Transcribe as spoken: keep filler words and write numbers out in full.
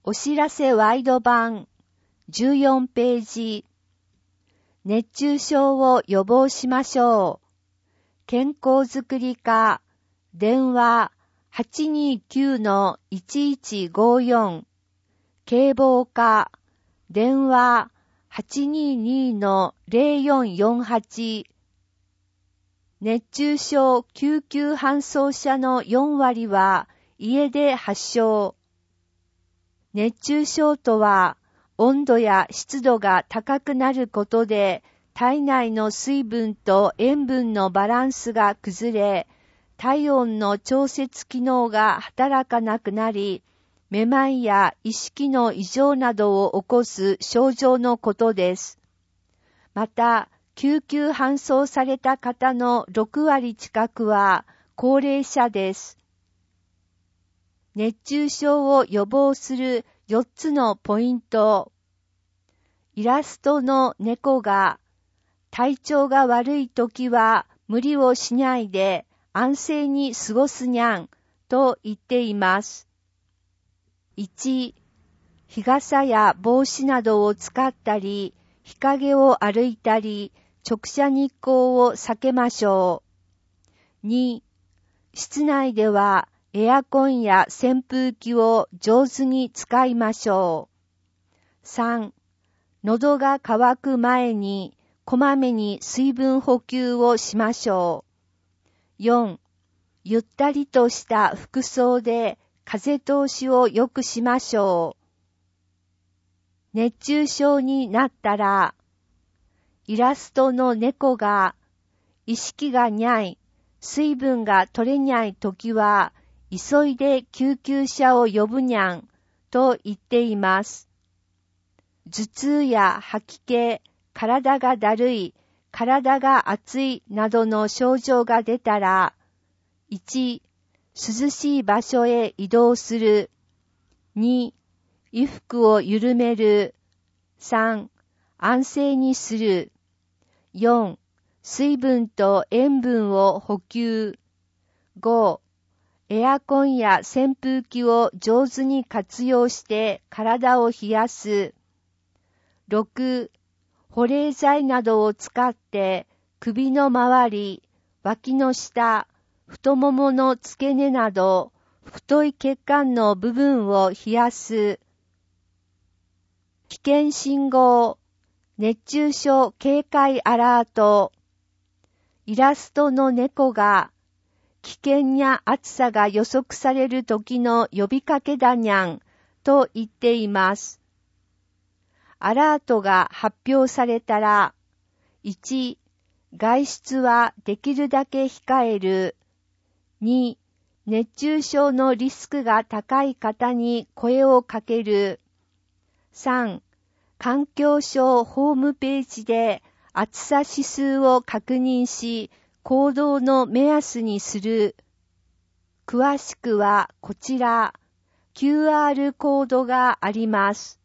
お知らせワイド版じゅうよんページ。熱中症を予防しましょう。健康づくり課電話 はちにーきゅうのいちいちごよん 警防課電話 はちにーにーのゼロよんよんはち。熱中症救急搬送者のよんわりは家で発症。熱中症とは温度や湿度が高くなることで体内の水分と塩分のバランスが崩れ、体温の調節機能が働かなくなり、めまいや意識の異常などを起こす症状のことです。また、救急搬送された方のろくわり近くは高齢者です。熱中症を予防するよっつのポイント。イラストの猫が体調が悪いときは無理をしないで安静に過ごすにゃんと言っています。いち、日傘や帽子などを使ったり、日陰を歩いたり、直射日光を避けましょう。に、室内ではエアコンや扇風機を上手に使いましょう。さん、喉が渇く前にこまめに水分補給をしましょう。よん、ゆったりとした服装で風通しを良くしましょう。熱中症になったら、イラストの猫が意識がにゃい、水分が取れにゃいときは、急いで救急車を呼ぶにゃんと言っています。頭痛や吐き気、体がだるい、体が熱いなどの症状が出たら、いち、涼しい場所へ移動する。に、衣服を緩める。さん、安静にする。よん、水分と塩分を補給。ご、エアコンや扇風機を上手に活用して体を冷やす。ろく、保冷剤などを使って首の周り、脇の下、太ももの付け根など太い血管の部分を冷やす。危険信号、熱中症警戒アラート。イラストの猫が危険や暑さが予測される時の呼びかけだにゃんと言っています。アラートが発表されたら、いち、外出はできるだけ控える。に、熱中症のリスクが高い方に声をかける。さん、環境省ホームページで暑さ指数を確認し、行動の目安にする。詳しくはこちら、キューアール コードがあります。